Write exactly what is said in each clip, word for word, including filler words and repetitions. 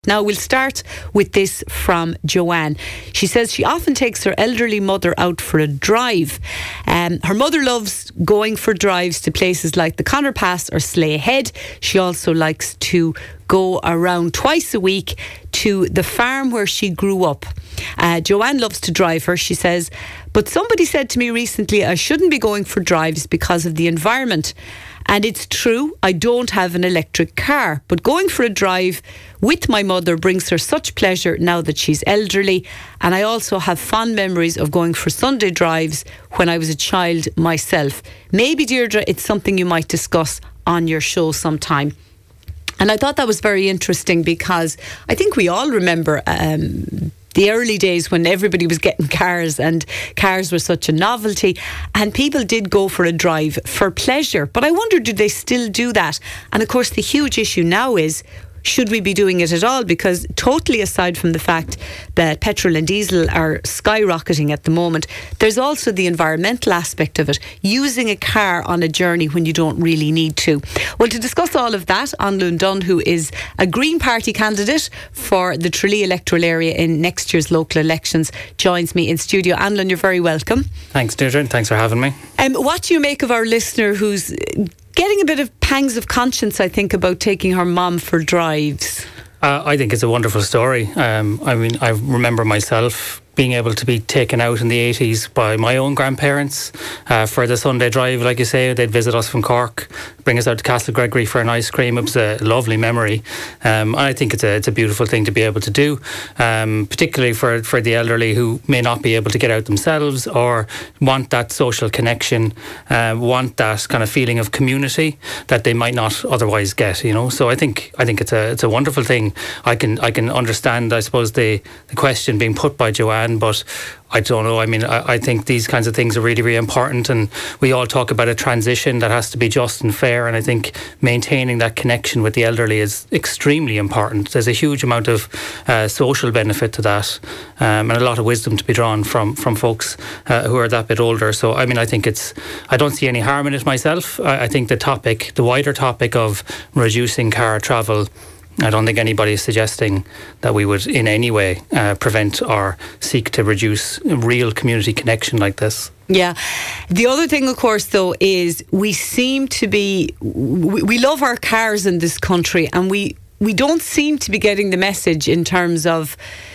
Now, we'll start with this from Joanne. She says she often takes her elderly mother out for a drive. Um, her mother loves going for drives to places like the Connor Pass or Slea Head. She also likes to go around twice a week to the farm where she grew up. Uh, Joanne loves to drive her, she says, but somebody said to me recently I shouldn't be going for drives because of the environment. And it's true, I don't have an electric car, but going for a drive with my mother brings her such pleasure now that she's elderly. And I also have fond memories of going for Sunday drives when I was a child myself. Maybe, Deirdre, it's something you might discuss on your show sometime. And I thought that was very interesting because I think we all remember um, the early days when everybody was getting cars and cars were such a novelty, and people did go for a drive for pleasure. But I wonder, do they still do that? And of course the huge issue now is, should we be doing it at all? Because totally aside from the fact that petrol and diesel are skyrocketing at the moment, there's also the environmental aspect of it, using a car on a journey when you don't really need to. Well, to discuss all of that, Anlún Dunn, who is a Green Party candidate for the Tralee electoral area in next year's local elections, joins me in studio. Anlún, you're very welcome. Thanks, Deirdre. Thanks for having me. Um, what do you make of our listener who's getting a bit of pangs of conscience, I think, about taking her mum for drives? Uh, I think it's a wonderful story. Um, I mean, I remember myself being able to be taken out in the eighties by my own grandparents uh, for the Sunday drive. Like you say, they'd visit us from Cork, bring us out to Castle Gregory for an ice cream. It was a lovely memory. Um, I think it's a, it's a beautiful thing to be able to do, um, particularly for, for the elderly who may not be able to get out themselves or want that social connection, uh, want that kind of feeling of community that they might not otherwise get, you know. So I think I think it's a it's a wonderful thing. I can I can understand, I suppose, the, the question being put by Joanne, but I don't know. I mean, I, I think these kinds of things are really, really important, and we all talk about a transition that has to be just and fair, and I think maintaining that connection with the elderly is extremely important. There's a huge amount of uh, social benefit to that, um, and a lot of wisdom to be drawn from from folks uh, who are that bit older. So, I mean, I think it's, I don't see any harm in it myself. I, I think the topic, the wider topic of reducing car travel, I don't think anybody is suggesting that we would in any way uh, prevent or seek to reduce real community connection like this. Yeah. The other thing, of course, though, is we seem to be, we, we love our cars in this country, and we, we don't seem to be getting the message in terms of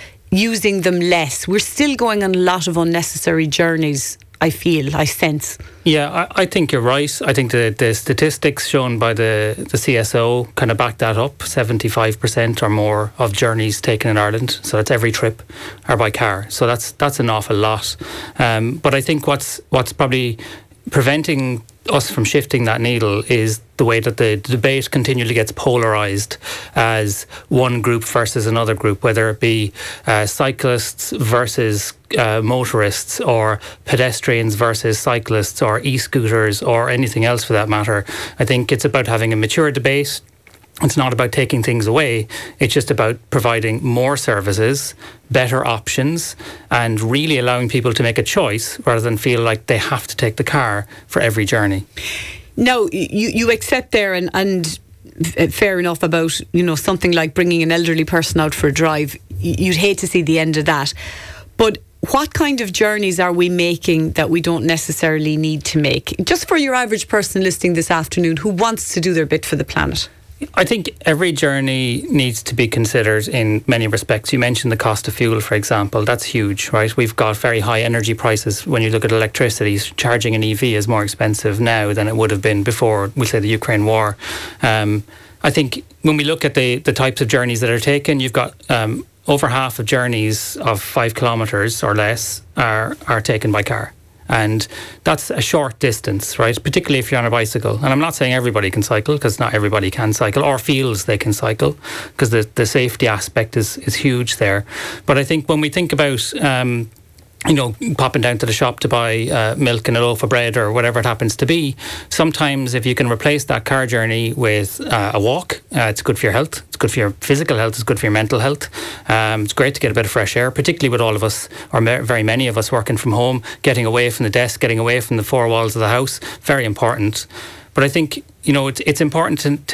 using them less. We're still going on a lot of unnecessary journeys, I feel, I sense. Yeah, I, I think you're right. I think the, the statistics shown by the, the C S O kind of back that up. seventy-five percent or more of journeys taken in Ireland, so that's every trip, are by car. So that's that's an awful lot. Um, but I think what's what's probably preventing us from shifting that needle is the way that the debate continually gets polarised as one group versus another group, whether it be uh, cyclists versus uh, motorists, or pedestrians versus cyclists, or e-scooters, or anything else for that matter. I think it's about having a mature debate. It's not about taking things away. It's just about providing more services, better options, and really allowing people to make a choice rather than feel like they have to take the car for every journey. Now, you, you accept there, and, and fair enough about, you know, something like bringing an elderly person out for a drive. You'd hate to see the end of that. But what kind of journeys are we making that we don't necessarily need to make? Just for your average person listening this afternoon who wants to do their bit for the planet. I think every journey needs to be considered in many respects. You mentioned the cost of fuel, for example. That's huge, right? We've got very high energy prices. When you look at electricity, charging an E V is more expensive now than it would have been before, we'll say, the Ukraine war. Um, I think when we look at the, the types of journeys that are taken, you've got um, over half of journeys of five kilometres or less are, are taken by car. And that's a short distance, right? Particularly if you're on a bicycle. And I'm not saying everybody can cycle, because not everybody can cycle or feels they can cycle, because the, the safety aspect is, is huge there. But I think when we think about um, you know, popping down to the shop to buy uh, milk and a loaf of bread or whatever it happens to be, sometimes if you can replace that car journey with uh, a walk, uh, it's good for your health, it's good for your physical health, it's good for your mental health. Um, it's great to get a bit of fresh air, particularly with all of us, or very many of us, working from home, getting away from the desk, getting away from the four walls of the house, very important. But I think, you know, it's, it's important to, to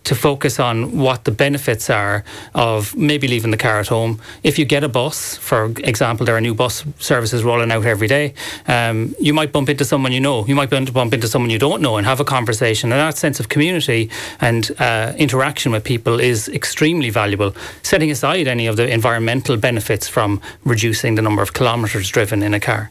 to focus on what the benefits are of maybe leaving the car at home. If you get a bus, for example, there are new bus services rolling out every day, um, you might bump into someone you know, you might bump into someone you don't know and have a conversation, and that sense of community and uh, interaction with people is extremely valuable, setting aside any of the environmental benefits from reducing the number of kilometres driven in a car.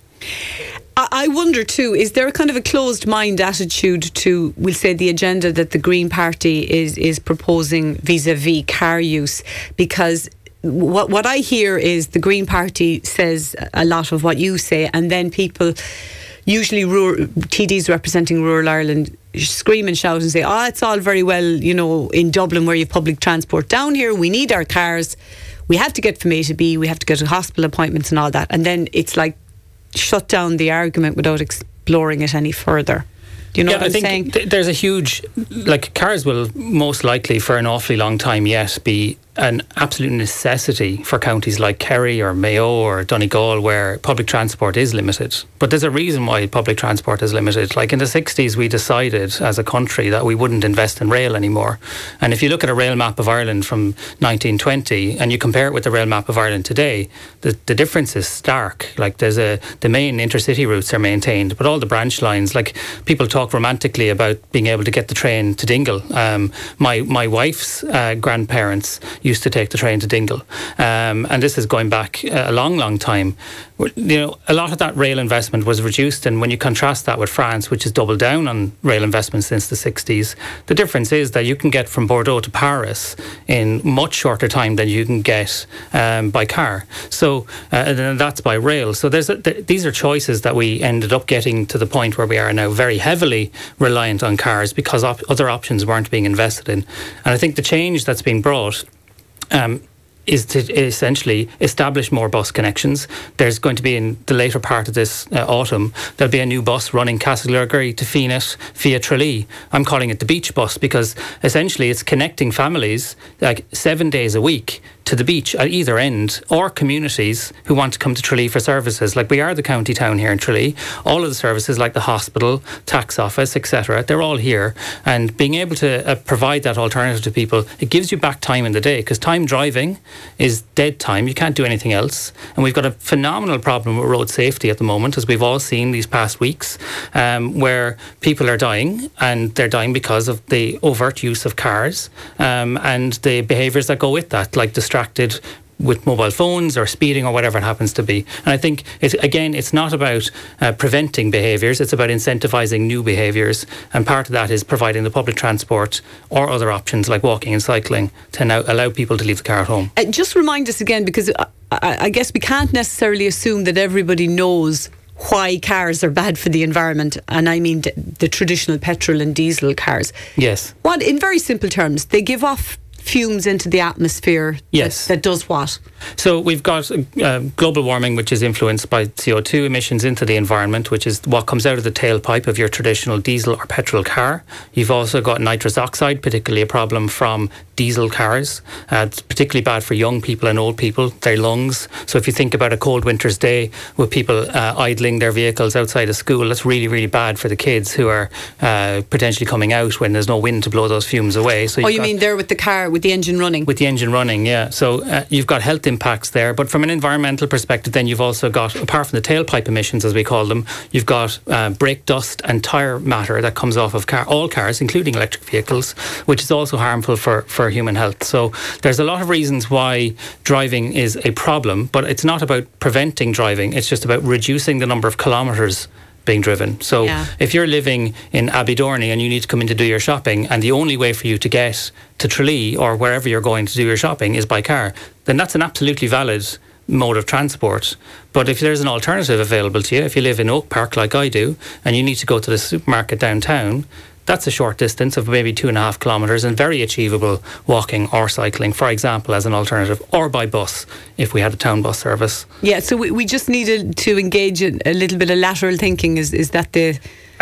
I wonder too, is there a kind of a closed mind attitude to, we'll say, the agenda that the Green Party is is proposing vis-a-vis car use? Because what what I hear is the Green Party says a lot of what you say, and then people, usually rural, T Ds representing rural Ireland, scream and shout and say, oh, it's all very well, you know, in Dublin where you have public transport. Down here, we need our cars. We have to get from A to B. We have to get to hospital appointments and all that. And then it's like, shut down the argument without exploring it any further. Do you know yeah, what I'm I think saying? Th- there's a huge, like, cars will most likely for an awfully long time yet be an absolute necessity for counties like Kerry or Mayo or Donegal, where public transport is limited. But there's a reason why public transport is limited. Like in the sixties, we decided as a country that we wouldn't invest in rail anymore. And if you look at a rail map of Ireland from nineteen twenty and you compare it with the rail map of Ireland today, the, the difference is stark. Like there's a, the main intercity routes are maintained, but all the branch lines, like people talk romantically about being able to get the train to Dingle. Um, my, my wife's uh, grandparents used to take the train to Dingle. Um, and this is going back a long, long time. You know, a lot of that rail investment was reduced, and when you contrast that with France, which has doubled down on rail investment since the sixties, the difference is that you can get from Bordeaux to Paris in much shorter time than you can get um, by car. So, uh, and that's by rail. So there's a, th- these are choices that we ended up getting to the point where we are now very heavily reliant on cars because op- other options weren't being invested in. And I think the change that's being brought Um, is to essentially establish more bus connections. There's going to be, in the later part of this uh, autumn, there'll be a new bus running Castlegarry to Phoenix via Tralee. I'm calling it the beach bus because essentially it's connecting families like seven days a week to the beach at either end, or communities who want to come to Tralee for services. Like we are the county town here in Tralee. All of the services like the hospital, tax office, et cetera, they're all here. And being able to uh, provide that alternative to people, it gives you back time in the day, because time driving is dead time. You can't do anything else. And we've got a phenomenal problem with road safety at the moment, as we've all seen these past weeks, um, where people are dying, and they're dying because of the overt use of cars um, and the behaviours that go with that, like distracted with mobile phones or speeding or whatever it happens to be. And I think, it's, again, it's not about uh, preventing behaviours, it's about incentivising new behaviours. And part of that is providing the public transport or other options like walking and cycling to now allow people to leave the car at home. Uh, just remind us again, because I, I guess we can't necessarily assume that everybody knows why cars are bad for the environment, and I mean the, the traditional petrol and diesel cars. Yes. What, in very simple terms, they give off fumes into the atmosphere. Yes. That, that does what? So we've got uh, global warming, which is influenced by C O two emissions into the environment, which is what comes out of the tailpipe of your traditional diesel or petrol car. You've also got nitrous oxide, particularly a problem from diesel cars. Uh, it's particularly bad for young people and old people, their lungs. So if you think about a cold winter's day with people uh, idling their vehicles outside of school, that's really, really bad for the kids who are uh, potentially coming out when there's no wind to blow those fumes away. So oh, you mean there with the car, with the engine running? With the engine running, yeah. So uh, you've got health impacts there. But from an environmental perspective, then you've also got, apart from the tailpipe emissions, as we call them, you've got uh, brake dust and tyre matter that comes off of car, all cars, including electric vehicles, which is also harmful for, for human health. So there's a lot of reasons why driving is a problem, but it's not about preventing driving. It's just about reducing the number of kilometres being driven. So yeah. If you're living in Abbeydorney and you need to come in to do your shopping, and the only way for you to get to Tralee or wherever you're going to do your shopping is by car, then that's an absolutely valid mode of transport. But if there's an alternative available to you, if you live in Oak Park like I do, and you need to go to the supermarket downtown, that's a short distance of maybe two and a half kilometres and very achievable walking or cycling, for example, as an alternative, or by bus if we had a town bus service. Yeah, so we, we just needed to engage in a little bit of lateral thinking. Is, is that the...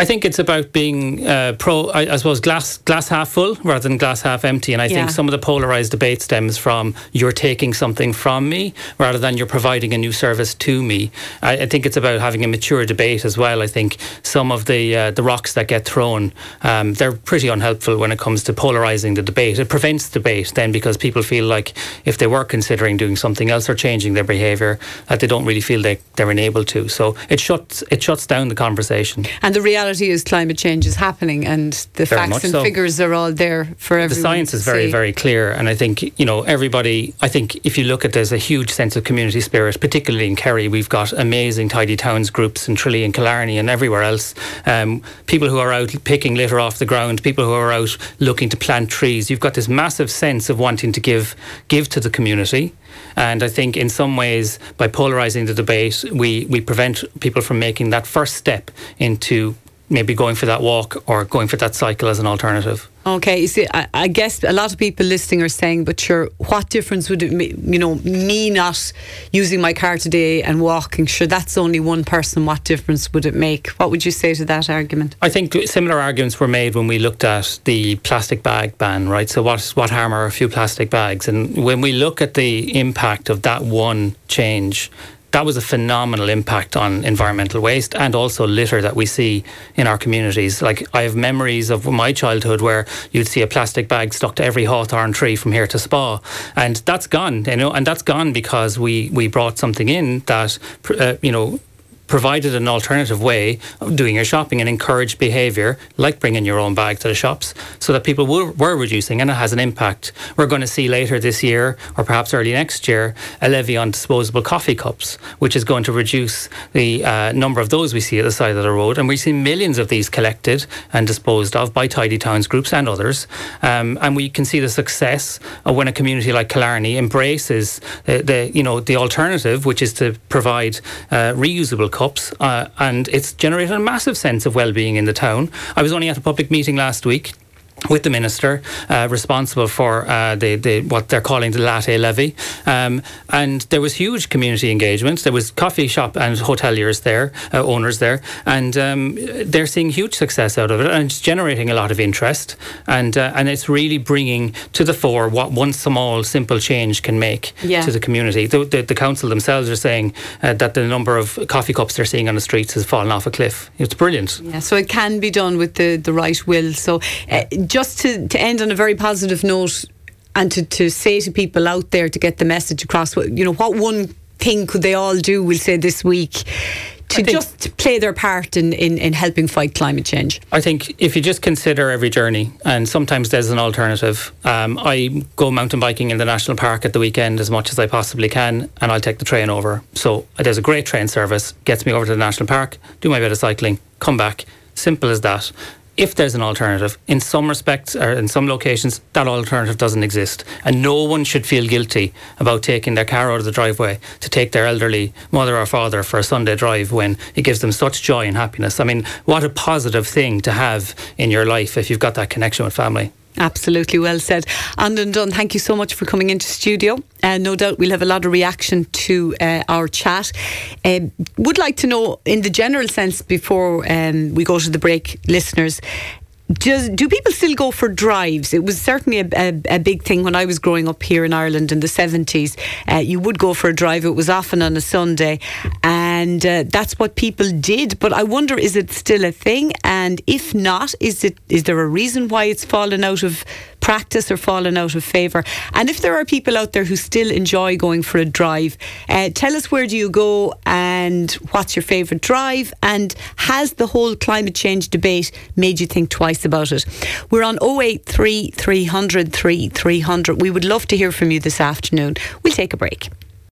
I think it's about being uh, pro, I, I suppose, glass glass half full rather than glass half empty. And I yeah. think some of the polarised debate stems from you're taking something from me rather than you're providing a new service to me. I, I think it's about having a mature debate as well. I think some of the uh, the rocks that get thrown, um, they're pretty unhelpful when it comes to polarising the debate. It prevents debate then because people feel like if they were considering doing something else or changing their behaviour, that they don't really feel they, they're enabled to. So it shuts it shuts down the conversation. And the reality is climate change is happening, and the very facts and so. figures are all there for everyone. The science is very, see. very clear, and I think, you know, everybody, I think if you look at, there's a huge sense of community spirit, particularly in Kerry. We've got amazing tidy towns groups in Tralee and Killarney and everywhere else. Um, people who are out picking litter off the ground, people who are out looking to plant trees. You've got this massive sense of wanting to give give to the community. And I think in some ways, by polarising the debate, we, we prevent people from making that first step into maybe going for that walk or going for that cycle as an alternative. Okay, you see, I, I guess a lot of people listening are saying, but sure, what difference would it make, you know, me not using my car today and walking? Sure, that's only one person. What difference would it make? What would you say to that argument? I think similar arguments were made when we looked at the plastic bag ban, right? So what, what harm are a few plastic bags? And when we look at the impact of that one change, that was a phenomenal impact on environmental waste and also litter that we see in our communities. Like, I have memories of my childhood where you'd see a plastic bag stuck to every hawthorn tree from here to Spa, and that's gone, you know, and that's gone because we, we brought something in that, uh, you know, provided an alternative way of doing your shopping and encouraged behaviour, like bringing your own bag to the shops, so that people were, were reducing, and it has an impact. We're going to see later this year, or perhaps early next year, a levy on disposable coffee cups, which is going to reduce the uh, number of those we see at the side of the road. And we see millions of these collected and disposed of by Tidy Towns groups and others. Um, and we can see the success of when a community like Killarney embraces the, the you know the alternative, which is to provide uh, reusable cups. Cups, uh, and it's generated a massive sense of well-being in the town. I was only at a public meeting last week with the minister uh, responsible for uh, the, the what they're calling the latte levy, um, and there was huge community engagement. There was coffee shop and hoteliers there, uh, owners there, and um, they're seeing huge success out of it, and it's generating a lot of interest, and uh, and it's really bringing to the fore what one small simple change can make yeah. to the community. The, the, the council themselves are saying uh, that the number of coffee cups they're seeing on the streets has fallen off a cliff. It's brilliant. Yeah, so it can be done with the, the right will. So uh, just to, to end on a very positive note, and to, to say to people out there to get the message across, you know, what one thing could they all do, we'll say this week, to just play their part in, in, in helping fight climate change? I think if you just consider every journey, and sometimes there's an alternative. Um, I go mountain biking in the national park at the weekend as much as I possibly can, and I'll take the train over. So there's a great train service, gets me over to the national park, do my bit of cycling, come back. Simple as that. If there's an alternative, in some respects or in some locations, that alternative doesn't exist. And no one should feel guilty about taking their car out of the driveway to take their elderly mother or father for a Sunday drive when it gives them such joy and happiness. I mean, what a positive thing to have in your life if you've got that connection with family. Absolutely, well said. Andan Dunn, thank you so much for coming into studio. Uh, no doubt we'll have a lot of reaction to uh, our chat. Uh, would like to know, in the general sense, before um, we go to the break, listeners, Does, do people still go for drives? It was certainly a, a, a big thing when I was growing up here in Ireland in the seventies. Uh, you would go for a drive. It was often on a Sunday, and uh, that's what people did. But I wonder, is it still a thing? And if not, is it is there a reason why it's fallen out of practice or fallen out of favour? And if there are people out there who still enjoy going for a drive, uh, tell us, where do you go and what's your favourite drive, and has the whole climate change debate made you think twice about it? We're on oh eight three, three hundred, three three hundred. We would love to hear from you this afternoon. We'll take a break.